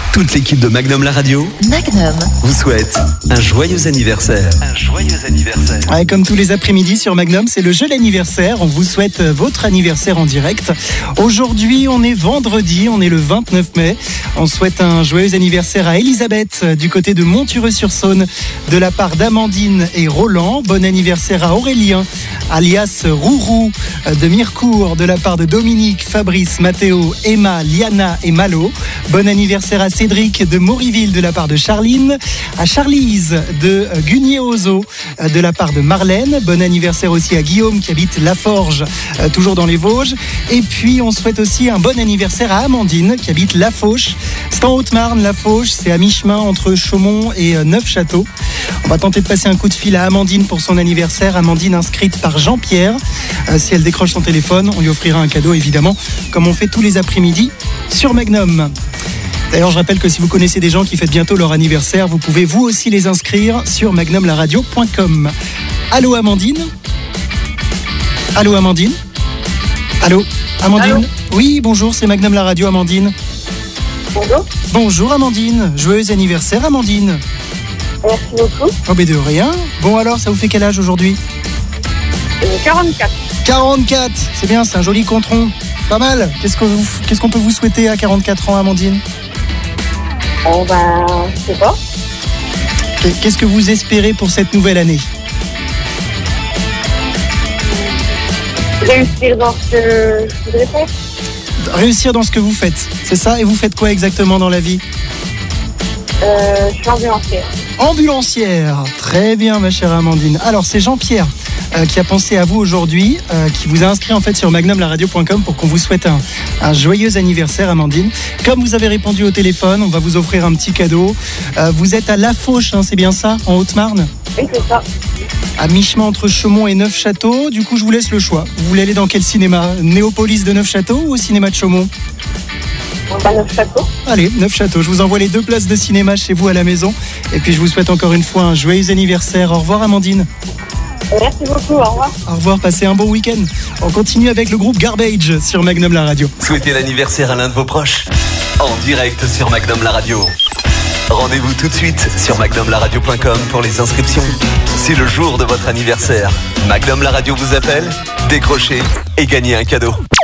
Toute l'équipe de Magnum la radio vous souhaite un joyeux anniversaire. Ouais, comme tous les après-midi sur Magnum, c'est le jeu l'anniversaire. On vous souhaite votre anniversaire en direct. Aujourd'hui, on est vendredi, on est le 29 mai. On souhaite un joyeux anniversaire à Elisabeth du côté de Montureux-sur-Saône de la part d'Amandine et Roland. Bon anniversaire à Aurélien, alias Rourou de Mirecourt de la part de Dominique, Fabrice, Mathéo, Emma, Liana et Malo. Bon anniversaire à Cédric de Moriville de la part de Charline, à Charlize de Gugné-Ozo de la part de Marlène. Bon anniversaire aussi à Guillaume qui habite Laforge, toujours dans les Vosges. Et puis on souhaite aussi un bon anniversaire à Amandine qui habite Lafauche. C'est en Haute-Marne, Lafauche, c'est à mi-chemin entre Chaumont et Neufchâteau. On va tenter de passer un coup de fil à Amandine pour son anniversaire. Amandine inscrite par Jean-Pierre. Si elle décroche son téléphone, on lui offrira un cadeau évidemment, comme on fait tous les après-midi sur Magnum. D'ailleurs, je rappelle que si vous connaissez des gens qui fêtent bientôt leur anniversaire, vous pouvez vous aussi les inscrire sur magnumlaradio.com. Allô Amandine ? Allô Amandine ? Allô Amandine ? Allô ? Oui, bonjour, c'est Magnum la radio, Amandine. Bonjour. Bonjour Amandine, joyeux anniversaire Amandine. Merci beaucoup. Oh mais de rien. Bon alors, ça vous fait quel âge aujourd'hui ? 44. 44, c'est bien, c'est un joli contron. Pas mal. Qu'est-ce qu'on peut vous souhaiter à 44 ans, Amandine ? Oh ben, je sais pas. Qu'est-ce que vous espérez pour cette nouvelle année ? Réussir dans ce que je voudrais faire. Réussir dans ce que vous faites, c'est ça ? Et vous faites quoi exactement dans la vie ? Je suis ambulancière. Ambulancière, très bien ma chère Amandine. Alors c'est Jean-Pierre qui a pensé à vous aujourd'hui, qui vous a inscrit en fait sur magnumlaradio.com pour qu'on vous souhaite un joyeux anniversaire Amandine. Comme vous avez répondu au téléphone, on va vous offrir un petit cadeau. Vous êtes à Lafauche, hein, c'est bien ça, en Haute-Marne ? Oui, c'est ça. À mi-chemin entre Chaumont et Neufchâteau. Du coup, je vous laisse le choix. Vous voulez aller dans quel cinéma ? Néopolis de Neufchâteau ou au cinéma de Chaumont ? On va à Neufchâteau. Allez, Neufchâteau. Je vous envoie les 2 places de cinéma chez vous à la maison. Et puis, je vous souhaite encore une fois un joyeux anniversaire. Au revoir, Amandine. Merci beaucoup, au revoir. Au revoir, passez un bon week-end. On continue avec le groupe Garbage sur Magnum la radio. Souhaitez l'anniversaire à l'un de vos proches en direct sur Magnum la radio. Rendez-vous tout de suite sur magnumlaradio.com pour les inscriptions. C'est le jour de votre anniversaire. Magnum la radio vous appelle, décrochez et gagnez un cadeau.